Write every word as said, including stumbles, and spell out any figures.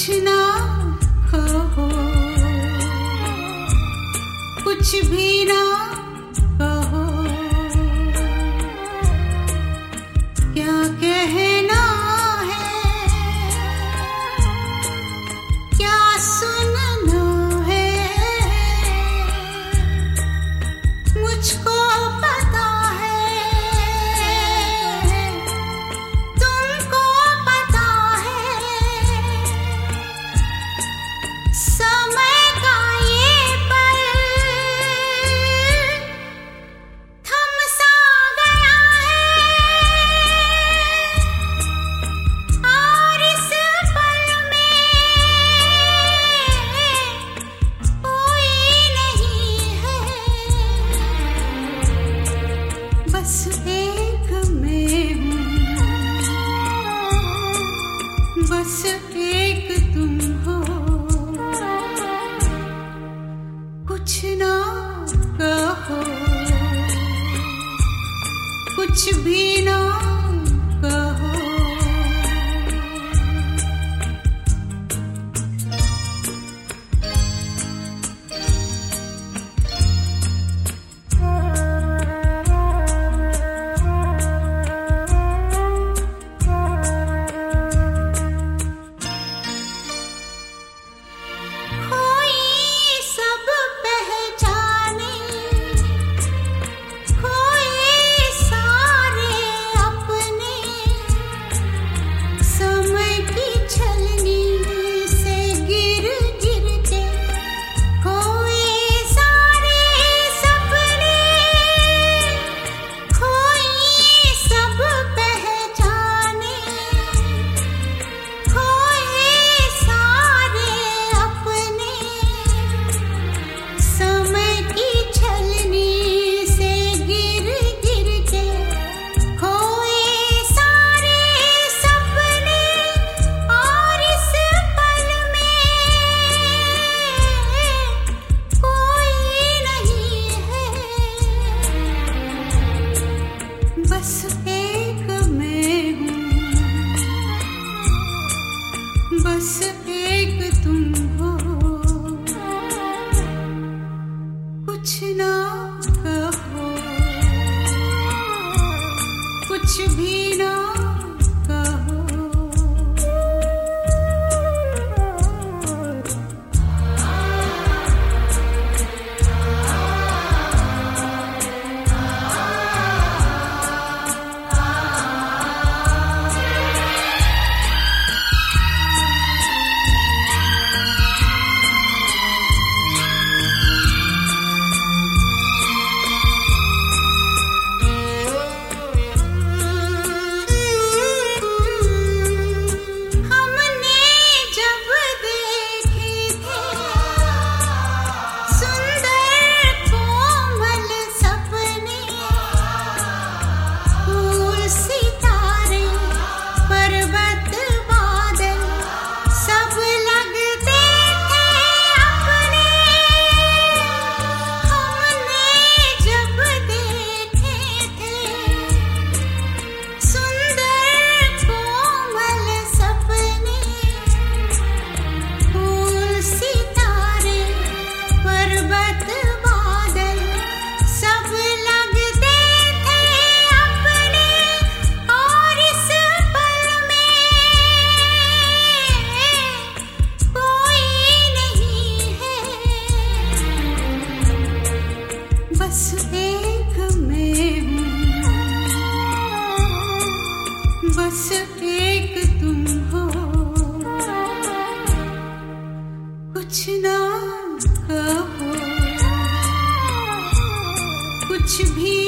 कुछ ना कहो, कुछ भी ना कहो, क्या कहना है, क्या सुनना है, मुझको पता है, तुमको पता है, समय का ये पल थम सा गया है, और इस पल में कोई नहीं है, बस एक मैं हूँ, बस एक तुम हो, कुछ ना कहो, कुछ भी ना कहो। कोई सब पहचाने, कोई सारे अपने, समय की छलनी से गिर गिर के कोई सारे सपने, कोई सब पहचाने, कोई सारे अपने, समय की छलनी से गिर गिर के कोई सारे सपने, और इस पल में कोई नहीं है, बस एक मैं हूँ, बस एक तुम हो, कुछ ना कहो, कुछ भी ना कहो। हमने जब देखे थे सुंदर कोमल सपने, फूल सितारे पर्वत बादल सब लगते थे अपने, हमने जब देखे थे सुंदर कोमल सपने, फूल सितारे पर्वत बादल सब लगते थे अपने, और इस पल में कोई नहीं है, बस एक मैं हूँ, बस एक तुम हो, कुछ ना कहो, कुछ भी